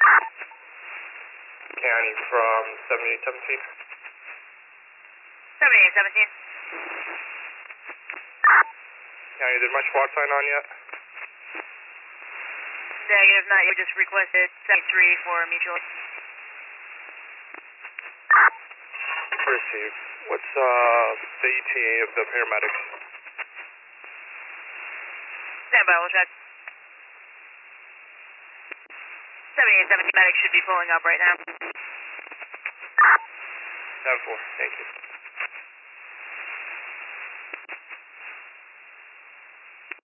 County from 7817. 7817. County, did my SWAT sign on yet? Negative, not yet. We just requested 73 for mutual. Received. What's the ETA of the paramedics? Stand by, we'll check. 7817 medics should be pulling up right now. 10-4, thank you.